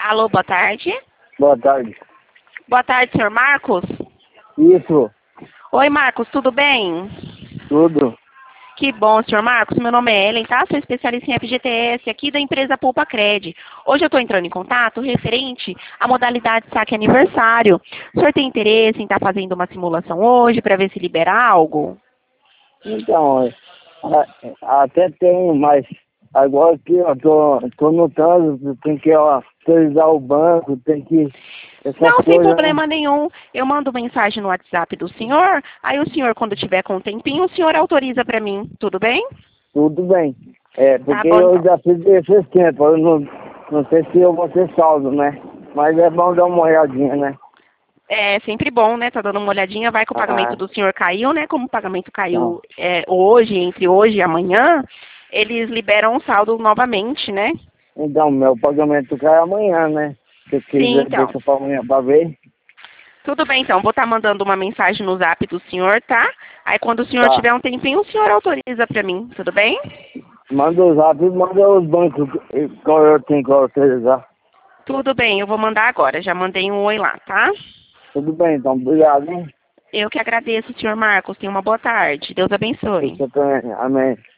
Alô, boa tarde. Boa tarde. Boa tarde, senhor Marcos. Isso, Oi, Marcos, tudo bem? tudo. Que bom, senhor Marcos. Meu nome é Ellen, tá? Sou especialista em FGTS aqui da empresa Poupa Cred. Hoje eu estou entrando em contato referente à modalidade saque aniversário. O senhor tem interesse em estar fazendo uma simulação hoje para ver se libera algo? Então, até tenho, mas agora que eu tô no trânsito, tem que autorizar o banco, tem que... Essas Não, sem coisas, né? problema nenhum. Eu mando mensagem no WhatsApp do senhor, aí o senhor, quando tiver com um tempinho, o senhor autoriza para mim. Tudo bem? Tudo bem. É, Tá porque bom, eu então. já fiz esses tempos, eu não sei se eu vou ter saldo, né? Mas é bom dar uma olhadinha, né? É sempre bom, né? Tá dando uma olhadinha, vai que o pagamento Ah, do senhor caiu, né? Como o pagamento então. caiu hoje, entre hoje e amanhã, eles liberam o saldo novamente, né? Então, meu pagamento cai amanhã, né? Se Sim, quiser, então. deixa pra amanhã pra ver. Tudo bem, então. Vou estar mandando uma mensagem no zap do senhor, tá? Aí quando o senhor Tá. tiver um tempinho, o senhor autoriza pra mim, tudo bem? Manda os rápidos, manda os bancos qual eu tenho que autorizar. Tudo bem, eu vou mandar agora. Já mandei um oi lá, tá? Tudo bem, então, obrigado, hein? Eu que agradeço, senhor Marcos. Tenha uma boa tarde. Deus abençoe. Você também, amém.